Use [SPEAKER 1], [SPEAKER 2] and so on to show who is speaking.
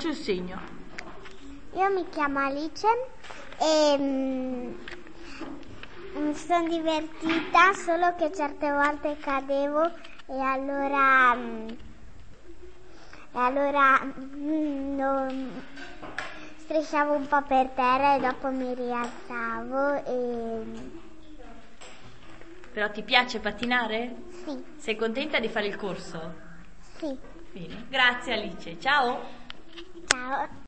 [SPEAKER 1] sul segno.
[SPEAKER 2] Io mi chiamo Alice e mi sono divertita, solo che certe volte cadevo e allora strisciavo un po' per terra e dopo mi rialzavo
[SPEAKER 1] Però ti piace pattinare?
[SPEAKER 2] Sì.
[SPEAKER 1] Sei contenta di fare il corso?
[SPEAKER 2] Sì.
[SPEAKER 1] Bene. Grazie Alice, ciao!
[SPEAKER 2] Ciao.